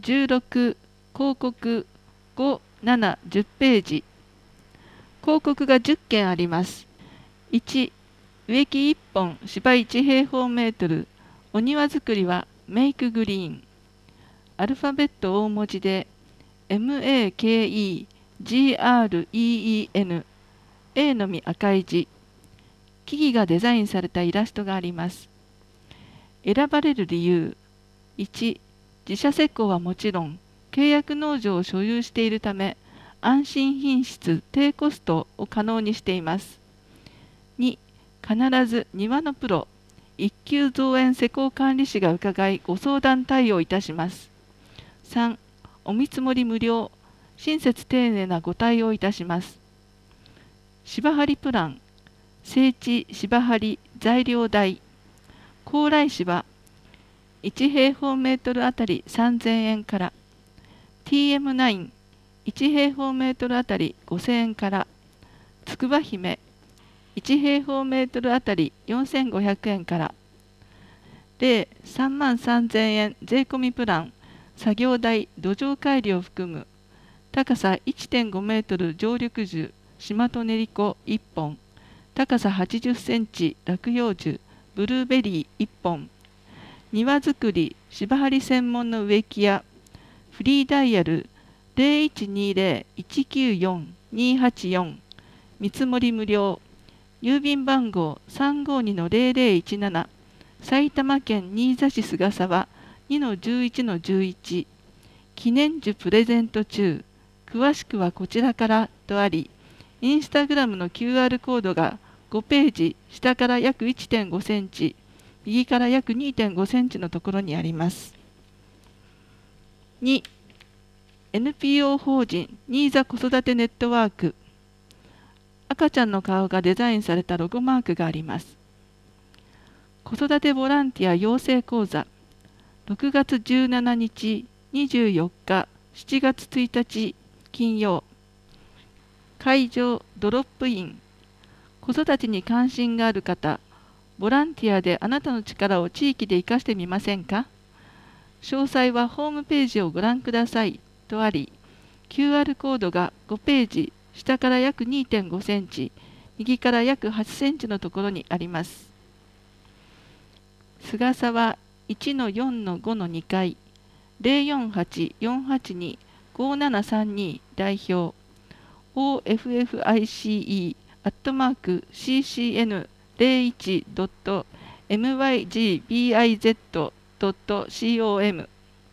16広告5、7、10ページ。広告が10件あります。1、植木1本芝1平方メートル。お庭作りはメイクグリーン。アルファベット大文字で MAKEGREEN。A のみ赤い字。木々がデザインされたイラストがあります。選ばれる理由。1、自社施工はもちろん、契約農場を所有しているため、安心品質、低コストを可能にしています。2、必ず庭のプロ、一級造園施工管理士が伺いご相談対応いたします。3、お見積もり無料、親切丁寧なご対応いたします。芝張プラン、整地芝張材料代、高麗芝、1平方メートルあたり3000円から、TM9、1平方メートルあたり5000円から、つくば姫、1平方メートルあたり4500円から、例3万3000円税込みプラン、作業代、土壌改良を含む、高さ 1.5 メートル常緑樹、島と練り子1本、高さ80センチ落葉樹、ブルーベリー1本、庭作り、芝張専門の植木屋、フリーダイヤル 0120-194-284、見積もり無料、郵便番号 352-0017、埼玉県新座市菅沢 2-11-11、記念樹プレゼント中、詳しくはこちらからとあり、インスタグラムの QR コードが5ページ下から約 1.5 センチ、右から約 2.5 センチのところにあります。2、NPO 法人新座子育てネットワーク。赤ちゃんの顔がデザインされたロゴマークがあります。子育てボランティア養成講座、6月17日、24日、7月1日金曜。会場ドロップイン。子育てに関心がある方、ボランティアであなたの力を地域で生かしてみませんか？詳細はホームページをご覧くださいとあり、QR コードが5ページ下から約 2.5 センチ、右から約8センチのところにあります。菅沢 1-4-5-2 階、048-482-5732代表、office.cc01.mygbiz.com。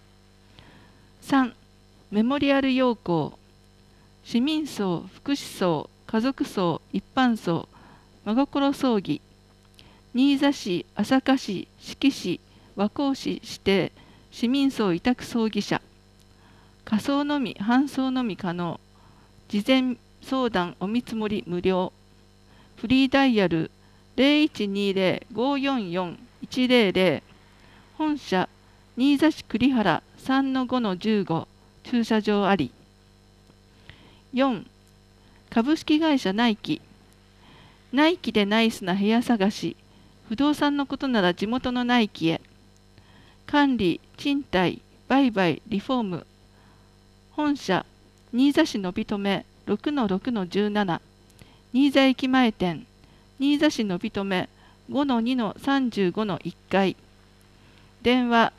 3、メモリアル要項、市民葬、福祉葬、家族葬、一般葬、真心葬儀、新座市、朝霞市、志木市、和光市指定、市民葬委託葬儀社、火葬のみ、搬送のみ可能、事前相談お見積もり無料、フリーダイヤル 0120-544-100、本社、新座市栗原 3-5-15、駐車場あり。4、株式会社ナイキ。ナイキでナイスな部屋探し、不動産のことなら地元のナイキへ。管理、賃貸、売買、リフォーム。本社、新座市のびとめ 6-6-17、新座駅前店、新座市のびとめ 5-2-35-1 階。電話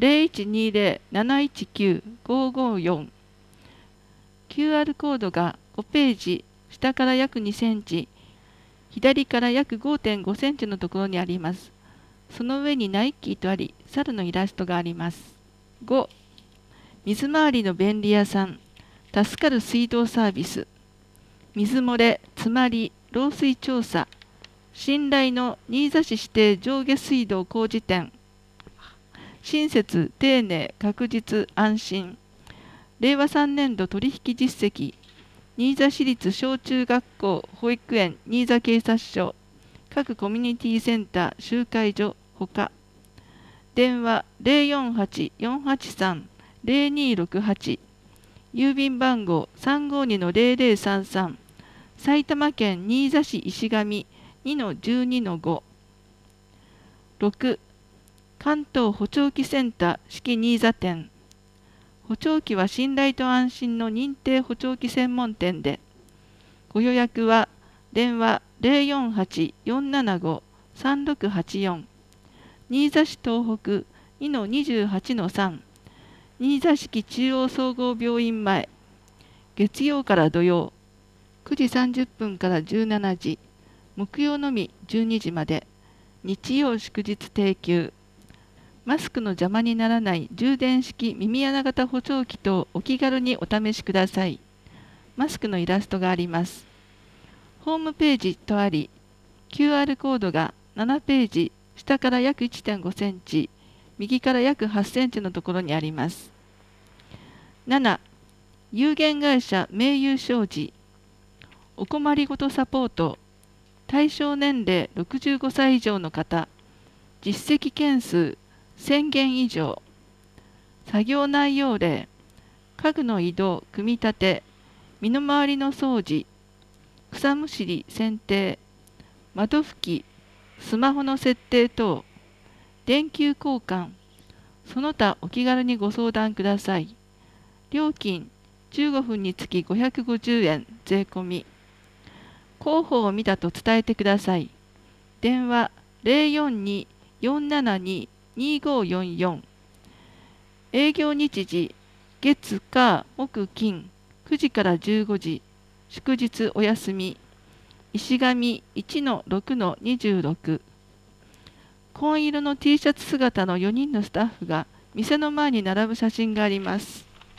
0120-719-554。QR コードが5ページ下から約2センチ、左から約 5.5 センチのところにあります。その上にナイキとあり、猿のイラストがあります。5、水回りの便利屋さん、助かる水道サービス、水漏れ、詰まり、漏水調査、信頼の新座市指定上下水道工事店、親切、丁寧、確実、安心、令和3年度取引実績、新座市立小中学校保育園新座警察署、各コミュニティセンター集会所ほか。電話 048-483-0268、郵便番号 352-0033、埼玉県新座市石上 2-12-5。 6、関東補聴器センター四季新座店、 補聴器は信頼と安心の認定補聴器専門店で。ご予約は電話048-475-3684、新座市東北 2-28-3、新座敷中央総合病院前、月曜から土曜9時30分から17時、木曜のみ12時まで、日曜祝日定休。マスクの邪魔にならない充電式耳穴型補聴器とお気軽にお試しください。マスクのイラストがあります。ホームページとあり、QR コードが7ページ、下から約 1.5 センチ、右から約8センチのところにあります。7、有限会社名優商事、お困りごとサポート、対象年齢65歳以上の方、実績件数1000件以上、作業内容例、家具の移動・組み立て、身の回りの掃除、草むしり・剪定、窓拭き、スマホの設定等、電球交換、その他お気軽にご相談ください。料金15分につき550円税込み。広報を見たと伝えてください。電話042-472-2544。営業日時月火木金9時から15時、祝日お休み。石神 1-6-26。紺色の T シャツ姿の4人のスタッフが店の前に並ぶ写真があります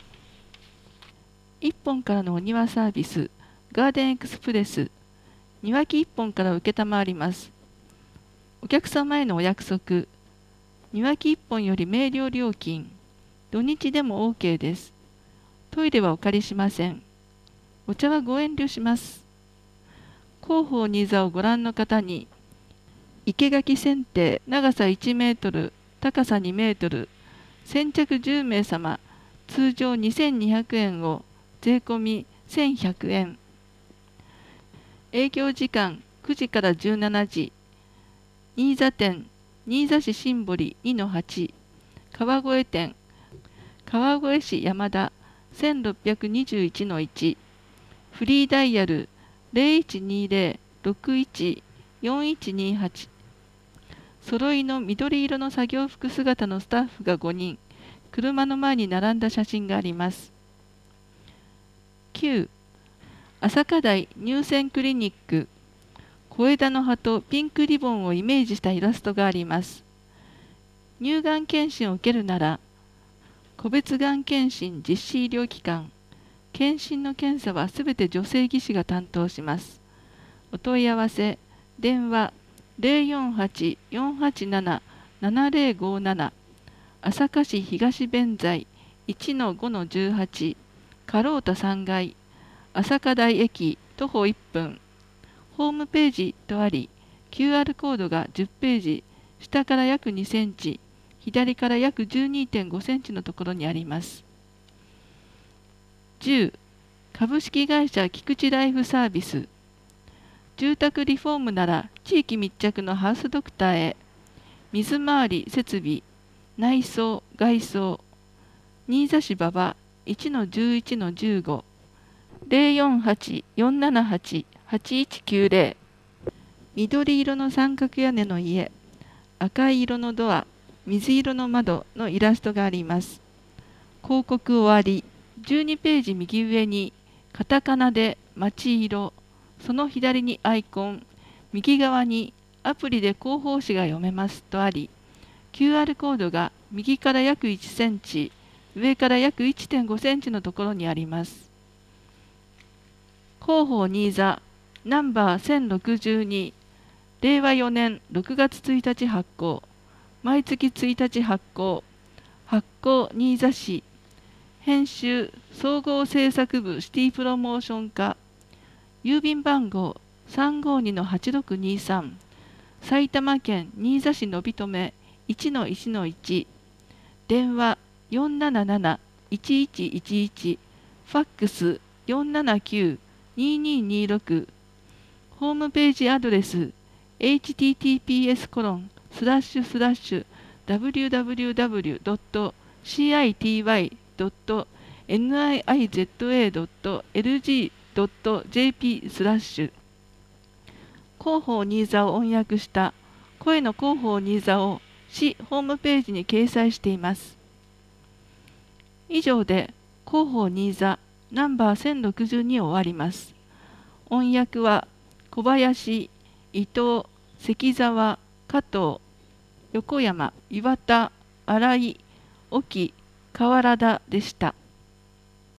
。1本からのお庭サービス、ガーデンエクスプレス、庭木1本から承ります。お客様へのお約束、庭木1本より明瞭料金、土日でも OK です。トイレはお借りしません。お茶はご遠慮します。広報新座をご覧の方に、生垣剪定長さ1メートル、高さ2メートル、先着10名様、通常2200円を税込み1100円。営業時間9時から17時。新座店、新座市新堀 2-8、川越店、川越市山田 1621-1、フリーダイヤル 0120-61-4128、揃いの緑色の作業服姿のスタッフが5人、車の前に並んだ写真があります。9、朝霞台乳腺クリニック、小枝の葉とピンクリボンをイメージしたイラストがあります。乳がん検診を受けるなら、個別がん検診実施医療機関、検診の検査はすべて女性技師が担当します。お問い合わせ、電話048-487-7057、朝霞市東弁財 1-5-18、カロータ3階、朝霞台駅徒歩1分。ホームページとあり、QR コードが10ページ、下から約2センチ、左から約 12.5 センチのところにあります。10、株式会社菊池ライフサービス。住宅リフォームなら地域密着のハウスドクターへ。水回り設備、内装、外装。新座市馬場 1-11-15。048-478-8190。緑色の三角屋根の家、赤い色のドア、水色の窓のイラストがあります。広告終わり。12ページ右上にカタカナで町色、その左にアイコン、右側にアプリで広報誌が読めますとあり、QR コードが右から約1センチ、上から約 1.5 センチのところにあります。広報新座ナンバー1062、令和4年6月1日発行、毎月1日発行、発行新座市、編集総合制作部シティプロモーション課、郵便番号 352-8623、埼玉県新座市のびとめ 1-1-1、電話477-1111、ファックス479-2226、ホームページアドレス https://www.city www.niiza.lg.jp/ 広報ニーザを翻訳した声の広報ニーザを市ホームページに掲載しています。以上で広報ニーザナンバー1062を終わります。音訳は小林、伊藤、関澤、加藤、横山、岩田、新井、沖、河原田でした。